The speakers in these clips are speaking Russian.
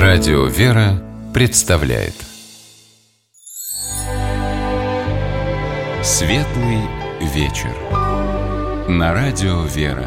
Радио «Вера» представляет Светлый вечер на Радио «Вера».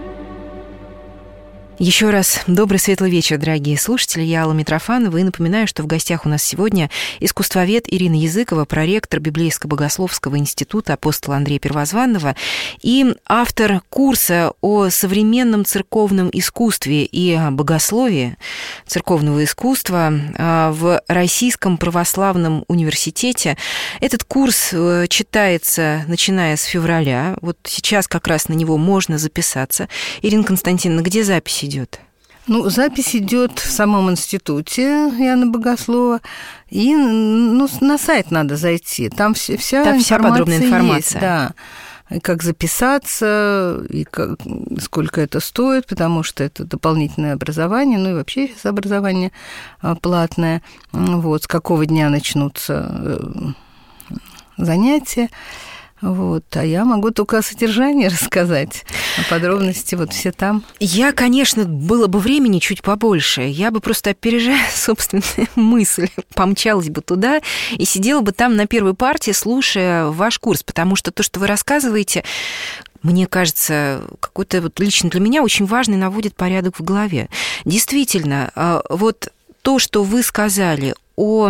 Еще раз добрый светлый вечер, дорогие слушатели. Я Алла Митрофанова и напоминаю, что в гостях у нас сегодня искусствовед Ирина Языкова, проректор Библейско-богословского института апостола Андрея Первозванного и автор курса о современном церковном искусстве и богословии церковного искусства в Российском православном университете. Этот курс читается, начиная с февраля. Вот сейчас как раз на него можно записаться. Ирина Константиновна, где запись идет? Запись идет в самом институте Иоанна Богослова, и на сайт надо зайти. Там вся подробная информация. Есть, да. И как записаться, и сколько это стоит, потому что это дополнительное образование, и вообще сейчас образование платное. С какого дня начнутся занятия. А я могу только о содержании рассказать, о подробности все там. Я, конечно, было бы времени чуть побольше, я бы просто, опережая собственную мысль, помчалась бы туда и сидела бы там на первой партии, слушая ваш курс, потому что то, что вы рассказываете, мне кажется, какой-то лично для меня очень важный, наводит порядок в голове. Действительно, то, что вы сказали о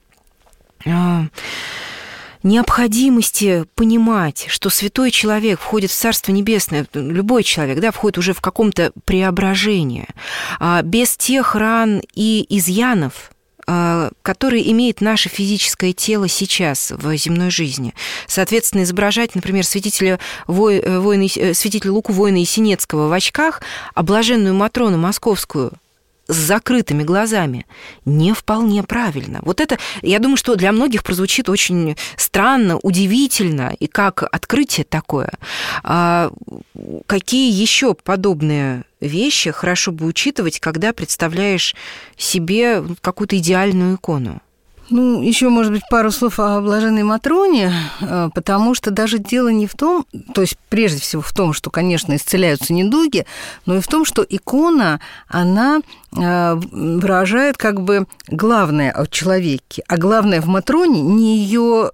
необходимости понимать, что святой человек входит в Царство Небесное, любой человек, входит уже в каком-то преображении, без тех ран и изъянов, которые имеет наше физическое тело сейчас в земной жизни. Соответственно, изображать, например, святителя Луку воина Есенецкого в очках, а блаженную Матрону Московскую с закрытыми глазами не вполне правильно. Это, я думаю, что для многих прозвучит очень странно, удивительно, и как открытие такое. Какие еще подобные вещи хорошо бы учитывать, когда представляешь себе какую-то идеальную икону? Еще, может быть, пару слов о блаженной Матроне, потому что даже дело не в том, то есть прежде всего в том, что, конечно, исцеляются недуги, но и в том, что икона, она выражает главное о человеке, а главное в Матроне не ее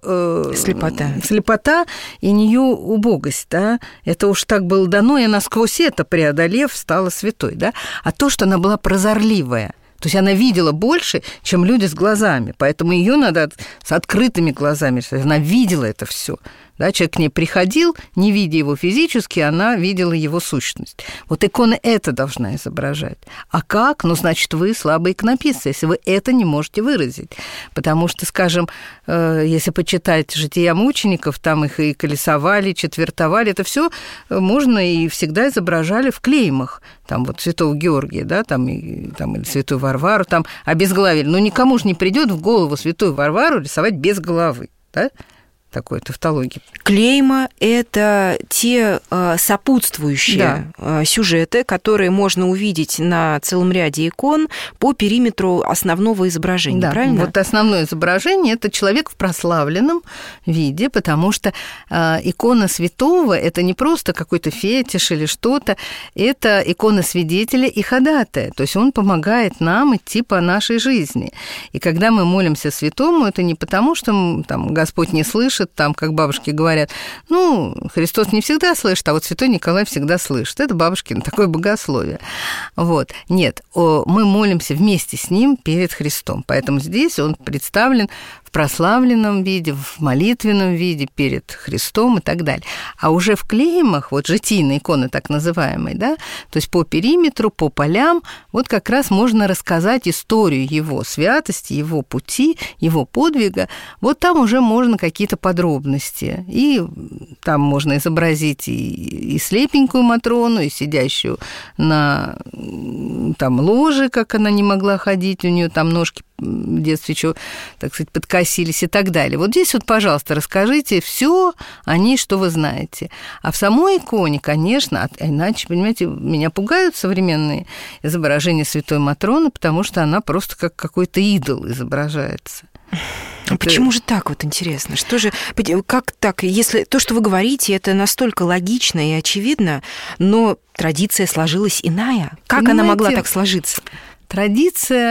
слепота и не ее убогость, да? Это уж так было дано, и она сквозь это, преодолев, стала святой, да? А то, что она была прозорливая. То есть она видела больше, чем люди с глазами, поэтому ее надо с открытыми глазами, она видела это все. Да, человек к ней приходил, не видя его физически, она видела его сущность. Икона это должна изображать. А как? Значит, вы слабый иконописец, если вы это не можете выразить. Потому что, скажем, если почитать жития мучеников, там их и колесовали, четвертовали, это все можно и всегда изображали в клеймах. Там святого Георгия, да, или святую Варвару, там обезглавили. Никому же не придет в голову святую Варвару рисовать без головы, да? Такой тавтологии. Клейма – это те сопутствующие сюжеты, которые можно увидеть на целом ряде икон по периметру основного изображения, правильно? Основное изображение – это человек в прославленном виде, потому что икона святого – это не просто какой-то фетиш или что-то, это икона свидетеля и ходатая, то есть он помогает нам идти по нашей жизни. И когда мы молимся святому, это не потому, что Господь не слышит, как бабушки говорят, Христос не всегда слышит, а святой Николай всегда слышит. Это бабушкино такое богословие. Нет, мы молимся вместе с ним перед Христом. Поэтому здесь он представлен в прославленном виде, в молитвенном виде перед Христом и так далее. А уже в клеймах, житийные иконы так называемые, да, то есть по периметру, по полям, как раз можно рассказать историю его святости, его пути, его подвига. Там уже можно какие-то подробности. И там можно изобразить и слепенькую Матрону, и сидящую на ложе, как она не могла ходить, у нее ножки в детстве еще, так сказать, подкосились и так далее. Здесь пожалуйста, расскажите все о ней, что вы знаете. А в самой иконе, конечно, иначе, понимаете, меня пугают современные изображения святой Матроны, потому что она просто как какой-то идол изображается. Почему же так интересно? Как так? Если то, что вы говорите, это настолько логично и очевидно, но традиция сложилась иная. Как она могла так сложиться? Традиция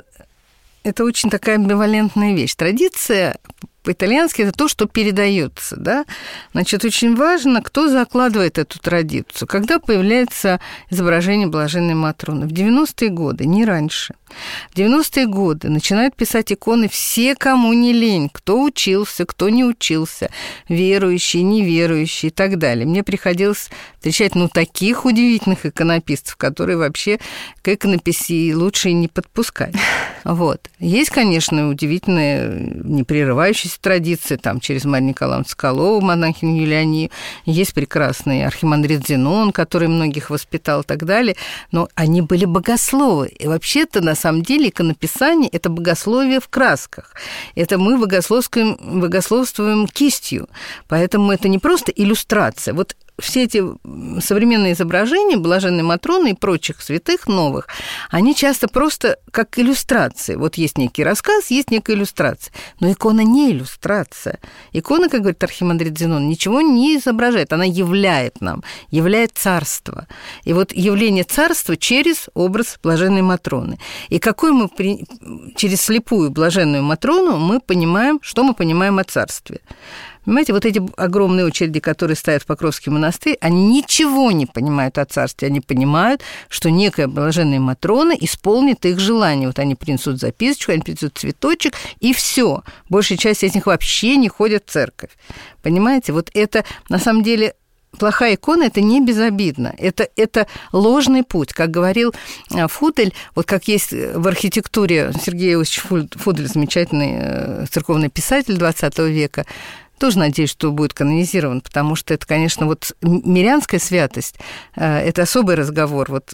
– это очень такая амбивалентная вещь. Традиция по-итальянски это то, что передается, да? Значит, очень важно, кто закладывает эту традицию. Когда появляется изображение Блаженной Матроны? В 90-е годы, не раньше. В 90-е годы начинают писать иконы все, кому не лень, кто учился, кто не учился, верующие, неверующие и так далее. Мне приходилось встречать, таких удивительных иконописцев, которые вообще к иконописи лучше и не подпускать. Вот. Есть, конечно, удивительные, не прерывающиеся традиции, там, через Марию Николаевну Соколову, монахиню Юлианию, есть прекрасный архимандрит Зенон, который многих воспитал и так далее, но они были богословы. И вообще-то, на самом деле, иконописание – это богословие в красках. Это мы богословствуем кистью, поэтому это не просто иллюстрация. Вот все эти современные изображения Блаженной Матроны и прочих святых новых, они часто просто как иллюстрации. Вот есть некий рассказ, есть некая иллюстрация. Но икона не иллюстрация. Икона, как говорит архимандрит Зенон, ничего не изображает. Она являет нам, являет царство. И вот явление царства через образ Блаженной Матроны. И какой мы через слепую Блаженную Матрону мы понимаем, что мы понимаем о царстве. Понимаете, вот эти огромные очереди, которые стоят в Покровский монастырь, они ничего не понимают о царстве. Они понимают, что некая Блаженная Матрона исполнит их желание. Вот они принесут записочку, они принесут цветочек, и все. Большая часть из них вообще не ходят в церковь. Понимаете, вот это на самом деле... Плохая икона – это не безобидно, это ложный путь. Как говорил Фудель, вот как есть в архитектуре Сергей Иосифович Фудель, замечательный церковный писатель XX века, тоже надеюсь, что будет канонизирован, потому что это, конечно, вот мирянская святость – это особый разговор. Вот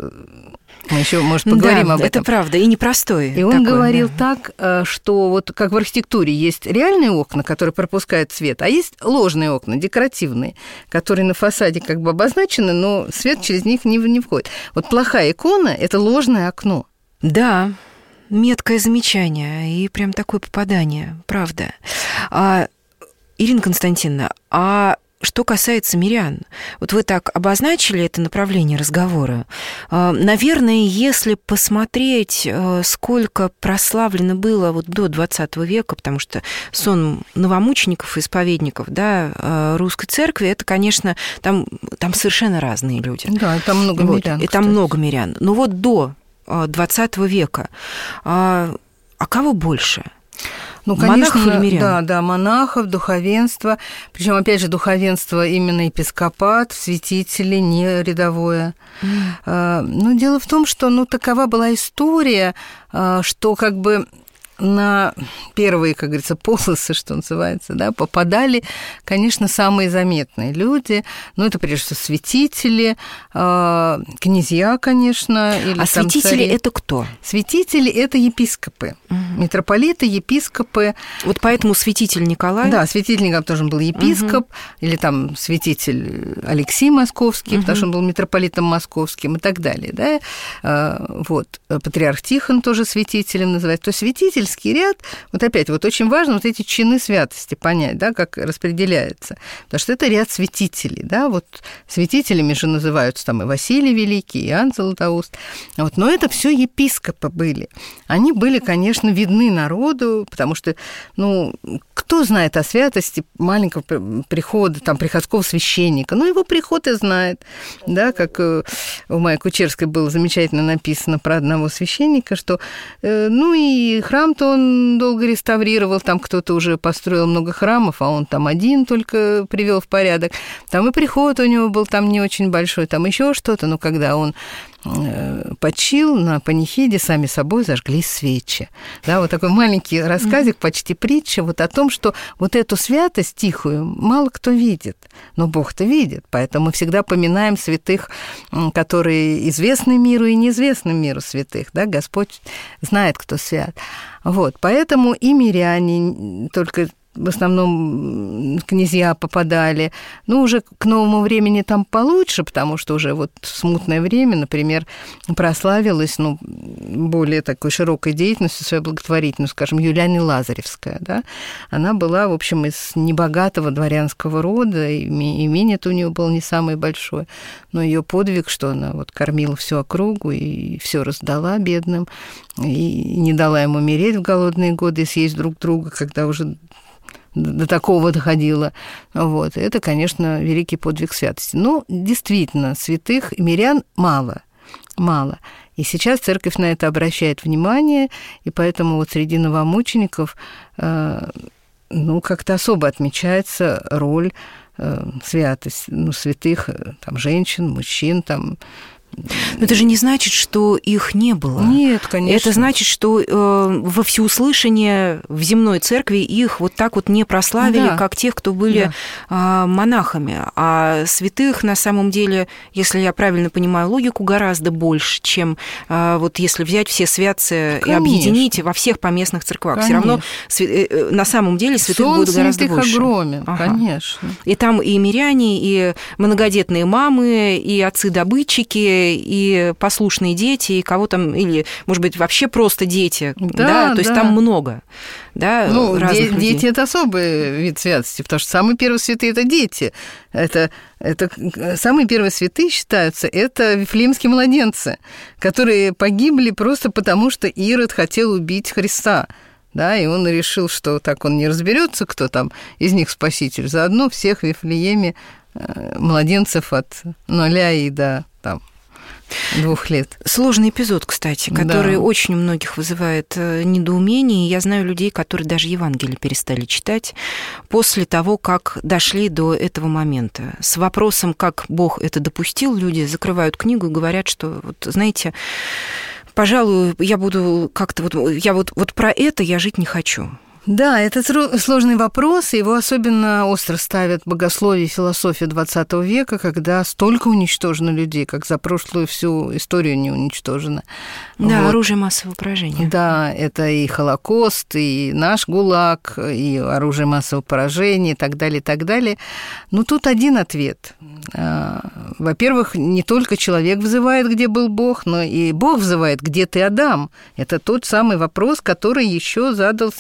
мы еще, может, поговорим об этом. Это правда, и непростой. И он говорил так, что вот как в архитектуре есть реальные окна, которые пропускают свет, а есть ложные окна, декоративные, которые на фасаде как бы обозначены, но свет через них не входит. Вот плохая икона – это ложное окно. Да, меткое замечание и прям такое попадание, правда. Ирина Константиновна, а что касается мирян, вот вы так обозначили это направление разговора. Наверное, если посмотреть, сколько прославлено было вот до XX века, потому что сон новомучеников и исповедников, да, русской церкви, это, конечно, там совершенно разные люди. Да, там много мирян. И там много мирян. Но вот до XX века, а кого больше? Конечно, монахов или мирян? Да, монахов, духовенство. Причем, опять же, духовенство именно епископат, святители, не рядовое. Но дело в том, что такова была история, что как бы на первые, как говорится, полосы, что называется, да, попадали, конечно, самые заметные люди. Это, прежде всего, святители, князья, конечно. Или святители – это кто? Святители – это епископы. Митрополиты, епископы. Вот поэтому святитель Николай? Да, святитель Николай тоже был епископ, или там святитель Алексий Московский, потому что он был митрополитом московским и так далее. Да? Вот. Патриарх Тихон тоже святителем называется. То есть святительский ряд, вот опять, вот очень важно вот эти чины святости понять, да, как распределяется. Потому что это ряд святителей, да, вот святителями же называются там и Василий Великий, и Иоанн Златоуст. Вот. Но это все епископы были. Они были, конечно, видны народу, потому что, кто знает о святости маленького прихода, там, приходского священника? Его приход и знает, да, как у Майи Кучерской было замечательно написано про одного священника, что, и храм-то он долго реставрировал, там кто-то уже построил много храмов, а он там один только привел в порядок. Там и приход у него был там не очень большой, там еще что-то, но когда он почил на панихиде, сами собой зажглись свечи. Да, вот такой маленький рассказик, почти притча, вот о том, что вот эту святость тихую мало кто видит, но Бог-то видит, поэтому мы всегда поминаем святых, которые известны миру и неизвестны миру святых, да, Господь знает, кто свят. Вот, поэтому и миряне, только в основном князья попадали. Ну, уже к новому времени там получше, потому что уже вот смутное время, например, прославилась, ну, более такой широкой деятельностью своей благотворительной, скажем, Юлиана Лазаревская, да. Она была, в общем, из небогатого дворянского рода, и имение-то у нее было не самое большое, но ее подвиг, что она вот кормила всю округу и все раздала бедным, и не дала им умереть в голодные годы и съесть друг друга, когда уже до такого доходило. Вот. Это, конечно, великий подвиг святости. Но действительно, святых и мирян мало. И сейчас церковь на это обращает внимание, и поэтому вот среди новомучеников как-то особо отмечается роль святости, святых там, женщин, мужчин, там. Но это же не значит, что их не было. Нет, конечно. Это значит, что во всеуслышание в земной церкви их вот так вот не прославили, да, как тех, кто были монахами. А святых, на самом деле, если я правильно понимаю логику, гораздо больше, чем вот если взять все святцы, конечно, и объединить во всех поместных церквах. Все равно на самом деле святых будет гораздо больше. Огромен, конечно. И там и миряне, и многодетные мамы, и отцы-добытчики, и послушные дети, и кого там, или, может быть, вообще просто дети, то есть там много, разных людей. Дети – это особый вид святости, потому что самые первые святые – это дети. Это самые первые святые считаются, это вифлеемские младенцы, которые погибли просто потому, что Ирод хотел убить Христа. Да, и он решил, что так он не разберется, кто там из них спаситель. Заодно всех в Вифлееме младенцев от 0 и до 2 лет. Сложный эпизод, кстати, который очень у многих вызывает недоумение. Я знаю людей, которые даже Евангелие перестали читать после того, как дошли до этого момента. С вопросом, как Бог это допустил, люди закрывают книгу и говорят, что, вот, знаете, пожалуй, я буду как-то вот про это я жить не хочу. Да, это сложный вопрос, и его особенно остро ставят богословие и философия XX века, когда столько уничтожено людей, как за прошлую всю историю не уничтожено. Да, оружие массового поражения. Да, это и Холокост, и наш ГУЛАГ, и оружие массового поражения, и так далее, и так далее. Но тут один ответ. Во-первых, не только человек взывает, где был Бог, но и Бог взывает, где ты, Адам. Это тот самый вопрос, который еще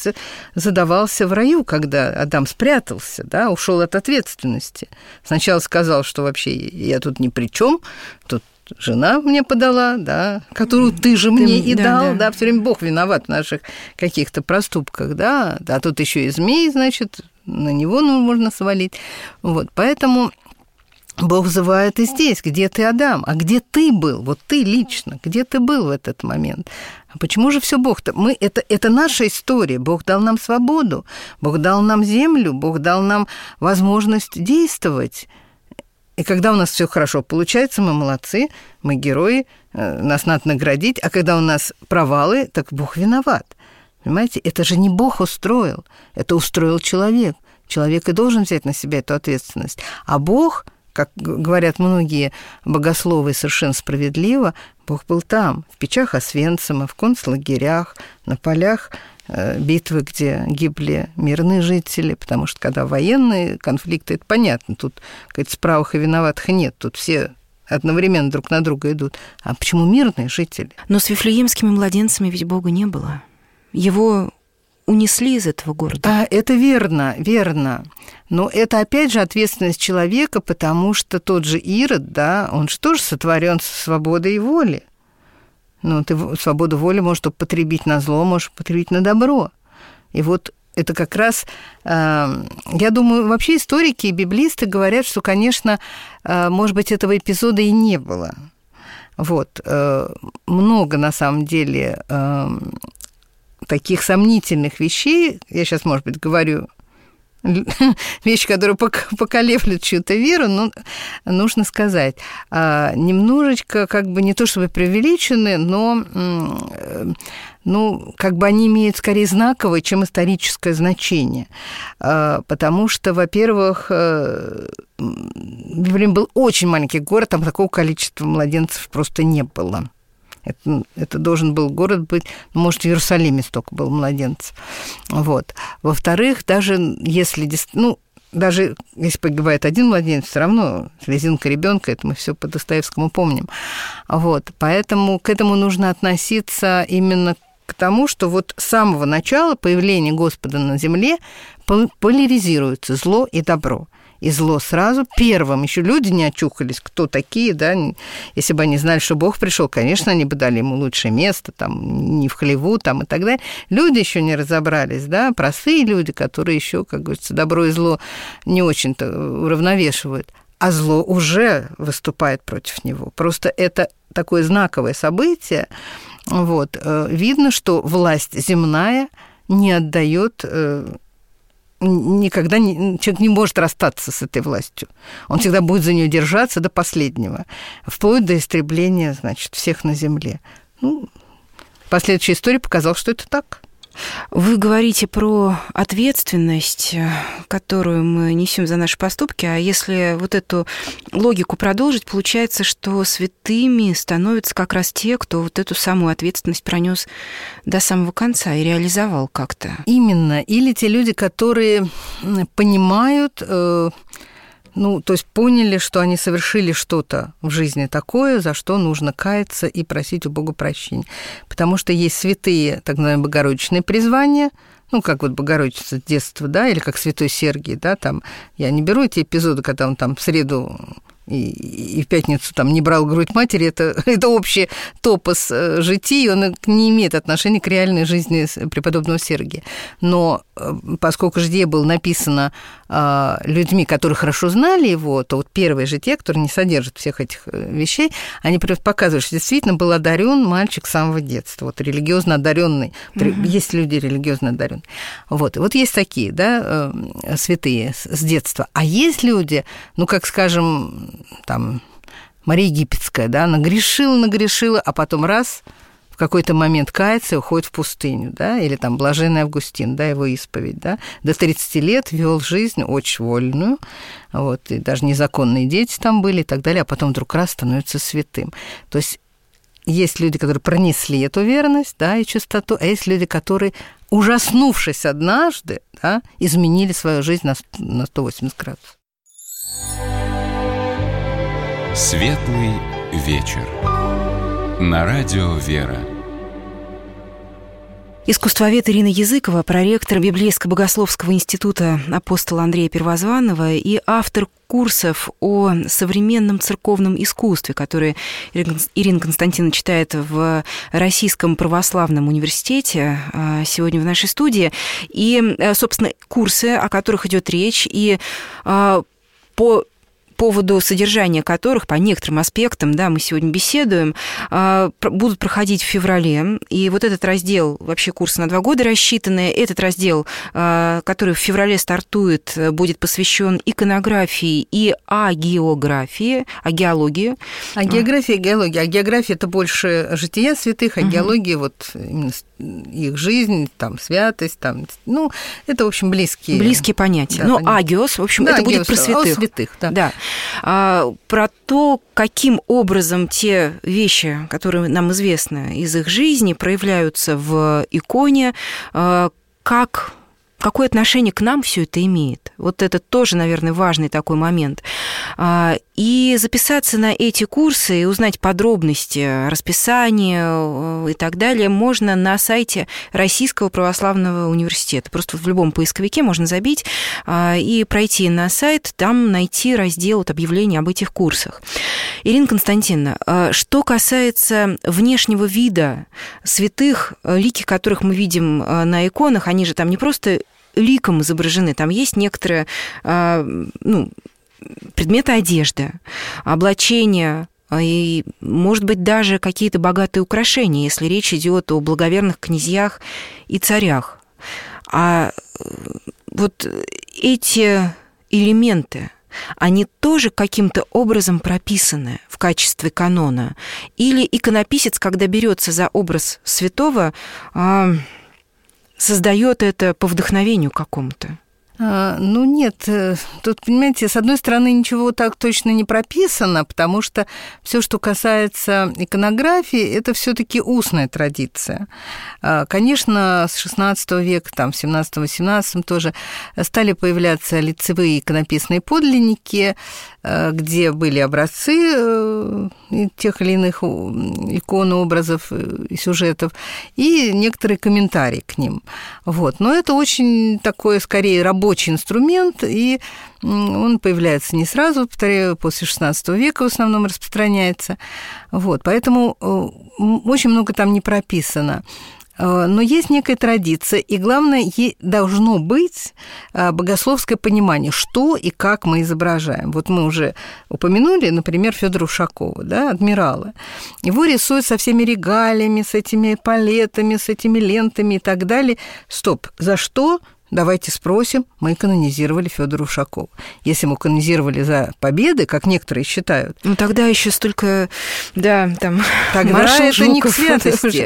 задавался в раю, когда Адам спрятался, да, ушел от ответственности. Сначала сказал, что вообще я тут ни при чем, тут жена мне подала, да, которую ты же мне и дал, да, все время Бог виноват в наших каких-то проступках, да, а тут еще и змей, значит, на него можно свалить. Вот, поэтому Бог взывает и здесь, где ты, Адам, а где ты был, вот ты лично, где ты был в этот момент? А почему же все Бог-то? Это наша история, Бог дал нам свободу, Бог дал нам землю, Бог дал нам возможность действовать. И когда у нас все хорошо получается, мы молодцы, мы герои, нас надо наградить, а когда у нас провалы, так Бог виноват. Понимаете, это же не Бог устроил, это устроил человек. Человек и должен взять на себя эту ответственность. А Бог, как говорят многие богословы совершенно справедливо, Бог был там, в печах Освенцима, в концлагерях, на полях битвы, где гибли мирные жители, потому что когда военные конфликты, это понятно, тут, говорится, правых и виноватых нет, тут все одновременно друг на друга идут. А почему мирные жители? Но с вифлеемскими младенцами ведь Бога не было. Его унесли из этого города. Да, это верно, верно. Но это, опять же, ответственность человека, потому что тот же Ирод, да, он же тоже сотворен со свободой воли. Ну, ты свободу воли можешь употребить на зло, можешь употребить на добро. И вот это как раз, я думаю, вообще историки и библисты говорят, что, конечно, может быть, этого эпизода и не было. Вот. Много, на самом деле, таких сомнительных вещей, я сейчас, может быть, говорю вещи, которые поколеблют чью-то веру, но нужно сказать, немножечко, как бы не то чтобы преувеличены, но как бы они имеют скорее знаковое, чем историческое значение. Потому что, во-первых, Вифлеем был очень маленький город, там такого количества младенцев просто не было. Это должен был город быть, может, в Иерусалиме столько было младенцев. Вот. Во-вторых, даже если погибает один младенец, все равно слезинка ребенка, это мы все по Достоевскому помним. Вот. Поэтому к этому нужно относиться именно к тому, что вот с самого начала появления Господа на земле поляризируется зло и добро. И зло сразу первым. Еще люди не очухались, кто такие, да? Если бы они знали, что Бог пришел, конечно, они бы дали ему лучшее место, там, не в хлеву, там, и так далее. Люди еще не разобрались, да, простые люди, которые еще, как говорится, добро и зло не очень-то уравновешивают. А зло уже выступает против него. Просто это такое знаковое событие. Вот. Видно, что власть земная не отдает... Никогда человек не может расстаться с этой властью. Он всегда будет за нее держаться до последнего, вплоть до истребления, значит, всех на земле. Последующая история показала, что это так. Вы говорите про ответственность, которую мы несем за наши поступки, а если вот эту логику продолжить, получается, что святыми становятся как раз те, кто вот эту самую ответственность пронес до самого конца и реализовал как-то. Именно. Или те люди, которые понимают... то есть поняли, что они совершили что-то в жизни такое, за что нужно каяться и просить у Бога прощения. Потому что есть святые, так называемые, богородичные призвания, как вот Богородица с детства, да, или как святой Сергий, да, там, я не беру эти эпизоды, когда он там в среду и в пятницу там не брал грудь матери, это общий топос житий, он не имеет отношения к реальной жизни преподобного Сергия. Но поскольку житие было написано людьми, которые хорошо знали его, то вот первое житие, которое не содержит всех этих вещей, они показывают, что действительно был одарен мальчик с самого детства, вот религиозно одаренный. Есть люди религиозно одаренные. Вот. И вот есть такие, да, святые с детства. А есть люди, как, скажем, там Мария Египетская, да, нагрешила, а потом раз в какой-то момент кается и уходит в пустыню, да, или там блаженный Августин, да, его исповедь, да, до 30 лет вел жизнь очень вольную, вот, и даже незаконные дети там были и так далее, а потом вдруг раз становится святым. То есть есть люди, которые пронесли эту верность, да, и чистоту, а есть люди, которые, ужаснувшись однажды, да, изменили свою жизнь на 180 градусов. Светлый вечер. На радио «Вера». Искусствовед Ирина Языкова, проректор Библейско-богословского института апостола Андрея Первозванного и автор курсов о современном церковном искусстве, которые Ирина Константиновна читает в Российском православном университете сегодня в нашей студии. И, собственно, курсы, о которых идет речь, и по поводу содержания которых, по некоторым аспектам, да, мы сегодня беседуем, будут проходить в феврале. И вот этот раздел, вообще курсы на 2 года рассчитаны, этот раздел, который в феврале стартует, будет посвящен иконографии и агеографии, агеологии. А география и геология. А география – это больше жития святых, а геология – вот именно их жизнь, там, святость, там, это, в общем, близкие понятия. Да, но агиос, в общем, да, это будет про святых. Святых, да. Да. Про то, каким образом те вещи, которые нам известны из их жизни, проявляются в иконе, какое отношение к нам все это имеет. Вот это тоже, наверное, важный такой момент. И записаться на эти курсы и узнать подробности, расписание и так далее можно на сайте Российского православного университета. Просто в любом поисковике можно забить и пройти на сайт, там найти раздел объявлений об этих курсах. Ирина Константиновна, что касается внешнего вида святых, лики которых мы видим на иконах, они же там не просто ликом изображены, там есть некоторые предметы одежды, облачения и, может быть, даже какие-то богатые украшения, если речь идет о благоверных князьях и царях. А вот эти элементы, они тоже каким-то образом прописаны в качестве канона? Или иконописец, когда берется за образ святого, создает это по вдохновению какому-то? Ну, нет, тут, понимаете, с одной стороны, ничего так точно не прописано, потому что все, что касается иконографии, это все-таки устная традиция. Конечно, с XVI века, там, в XVII-XVIII тоже стали появляться лицевые иконописные подлинники, где были образцы тех или иных икон, образов и сюжетов, и некоторые комментарии к ним. Вот. Но это очень такой, скорее, рабочий инструмент, и он появляется не сразу, повторяю, после XVI века в основном распространяется. Вот. Поэтому очень много там не прописано. Но есть некая традиция, и главное, должно быть богословское понимание, что и как мы изображаем. Вот мы уже упомянули, например, Фёдора Ушакова, да, адмирала. Его рисуют со всеми регалиями, с этими палетами, с этими лентами и так далее. Стоп, за что? Давайте спросим, мы канонизировали Фёдора Ушакова. Если мы канонизировали за победы, как некоторые считают... Ну, тогда еще столько, да, там... Тогда это Жуков, не к святости.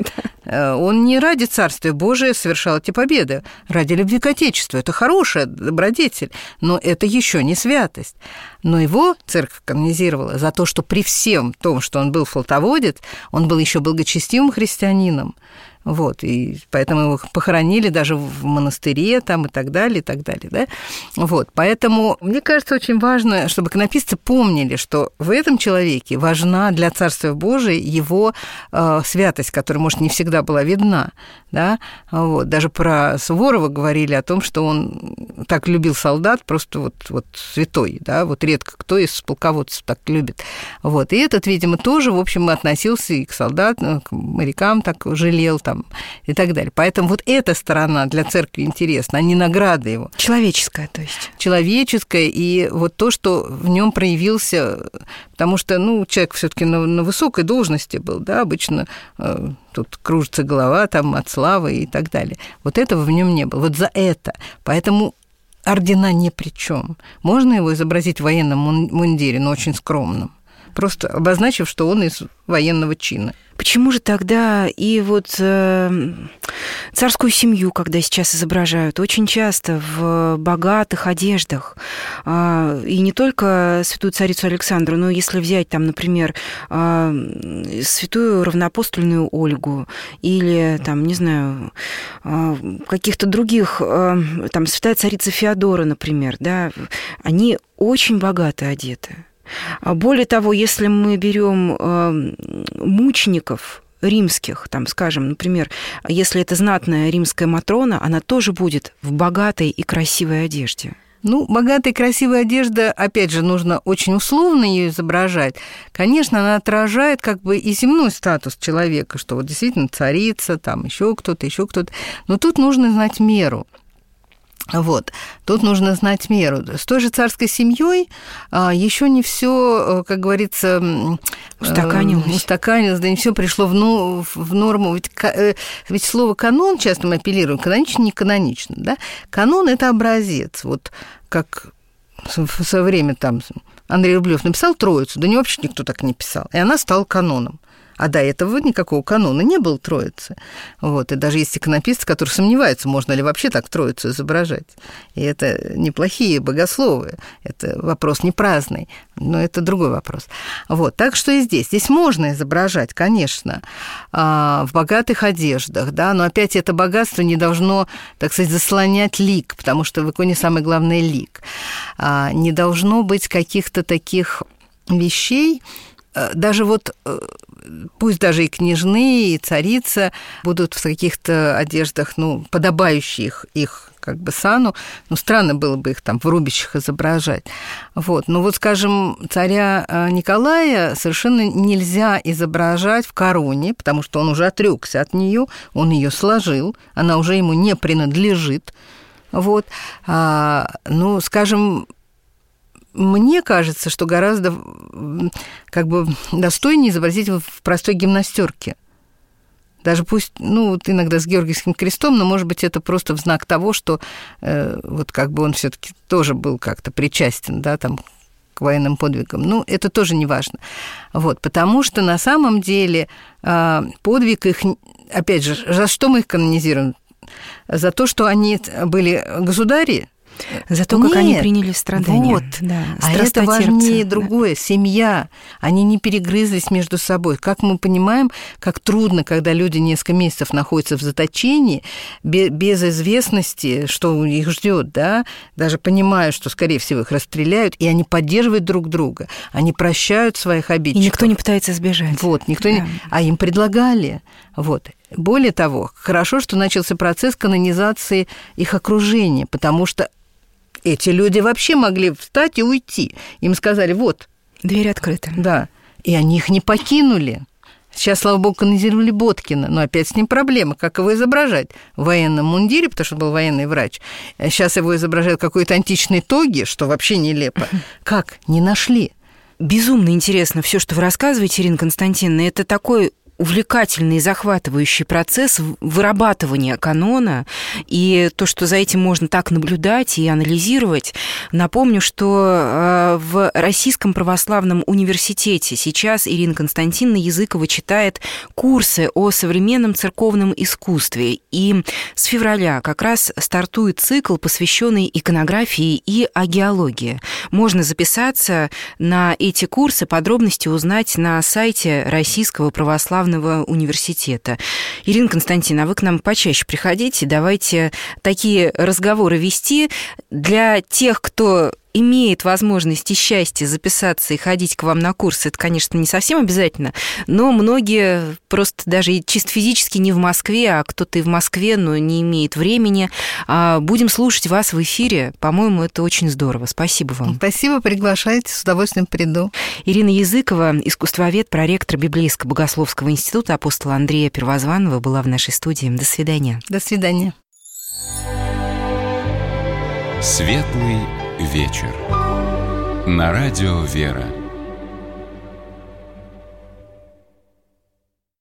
Он не ради Царствия Божия совершал эти победы, ради любви к Отечеству. Это хорошая добродетель, но это еще не святость. Но его церковь канонизировала за то, что при всем том, что он был флотоводец, он был еще благочестивым христианином. Вот, и поэтому его похоронили даже в монастыре там, и так далее, да? Вот, поэтому мне кажется, очень важно, чтобы иконописцы помнили, что в этом человеке важна для Царствия Божия его святость, которая, может, не всегда была видна, да? Вот, даже про Суворова говорили о том, что он так любил солдат, просто вот святой, да, вот редко кто из полководцев так любит. Вот, и этот, видимо, тоже, в общем, относился и к солдатам, к морякам так жалел там, и так далее. Поэтому вот эта сторона для церкви интересна, а не награда его. Человеческая, то есть. Человеческая, и вот то, что в нем проявился, потому что, человек все-таки на высокой должности был, да, обычно тут кружится голова там от славы и так далее. Вот этого в нем не было. Вот за это. Поэтому ордена ни при чем. Можно его изобразить в военном мундире, но очень скромном, просто обозначив, что он из военного чина. Почему же тогда и вот царскую семью, когда сейчас изображают, очень часто в богатых одеждах, и не только святую царицу Александру, но если взять там, например, святую равноапостольную Ольгу или там, не знаю, каких-то других, там святая царица Феодора, например, да, они очень богато одеты. Более того, если мы берем мучеников римских, там, скажем, например, если это знатная римская Матрона, она тоже будет в богатой и красивой одежде. Богатая и красивая одежда, опять же, нужно очень условно ее изображать. Конечно, она отражает как бы и земной статус человека, что вот действительно царица, там еще кто-то. Но тут нужно знать меру. Вот, тут нужно знать меру. С той же царской семьей еще не все, как говорится, устаканилось, да не все пришло в норму. Ведь слово канон часто мы апеллируем, канонично, не канонично, да? Канон – это образец. Вот как в свое время там Андрей Рублёв написал Троицу, да не вообще никто так не писал, и она стала каноном. А до этого никакого канона не было Троицы. Вот. И даже есть иконописцы, которые сомневаются, можно ли вообще так Троицу изображать. И это неплохие богословы. Это вопрос не праздный, но это другой вопрос. Вот. Так что и здесь. Здесь можно изображать, конечно, в богатых одеждах, да, но опять это богатство не должно, так сказать, заслонять лик, потому что в иконе самое главное лик. Не должно быть каких-то таких вещей, даже вот пусть даже и княжны, и царица будут в каких-то одеждах, подобающих их как бы сану, странно было бы их там в рубищах изображать. Вот. Скажем, царя Николая совершенно нельзя изображать в короне, потому что он уже отрёкся от нее, он ее сложил, она уже ему не принадлежит. Вот. Скажем, мне кажется, что гораздо как бы достойнее изобразить в простой гимнастерке. Даже пусть, иногда с Георгиевским крестом, но, может быть, это просто в знак того, что вот как бы он все-таки тоже был как-то причастен, да, там, к военным подвигам. Это тоже не важно. Вот, потому что на самом деле подвиг их, опять же, за что мы их канонизируем? За то, что они были государи, За то, как они приняли страдания. Вот. Да, а это важнее другое. Семья. Они не перегрызлись между собой. Как мы понимаем, как трудно, когда люди несколько месяцев находятся в заточении, без известности, что их ждет, да, даже понимая, что, скорее всего, их расстреляют, и они поддерживают друг друга, они прощают своих обидчиков. И никто не пытается сбежать. Вот, никто не... А им предлагали. Вот. Более того, хорошо, что начался процесс канонизации их окружения, потому что эти люди вообще могли встать и уйти. Им сказали, вот. Дверь открыта. Да. И они их не покинули. Сейчас, слава богу, канонизировали Боткина, но опять с ним проблема, как его изображать в военном мундире, потому что он был военный врач. Сейчас его изображают какой-то античной тоги, что вообще нелепо. Как? Не нашли. Безумно интересно все, что вы рассказываете, Ирина Константиновна. Это такой увлекательный и захватывающий процесс вырабатывания канона, и то, что за этим можно так наблюдать и анализировать. Напомню, что в Российском православном университете сейчас Ирина Константиновна Языкова читает курсы о современном церковном искусстве, и с февраля как раз стартует цикл, посвященный иконографии и агеологии. Можно записаться на эти курсы, подробности узнать на сайте Российского православного университета. Ирина Константиновна, а вы к нам почаще приходите, давайте такие разговоры вести. Для тех, кто имеет возможность и счастье записаться и ходить к вам на курсы, это, конечно, не совсем обязательно, но многие просто даже чисто физически не в Москве, а кто-то и в Москве, но не имеет времени. Будем слушать вас в эфире. По-моему, это очень здорово. Спасибо вам. Спасибо, приглашайте, с удовольствием приду. Ирина Языкова, искусствовед, проректор Библейско-богословского института апостола Андрея Первозванного, была в нашей студии. До свидания. До свидания. Светлый вечер. На радио «Вера».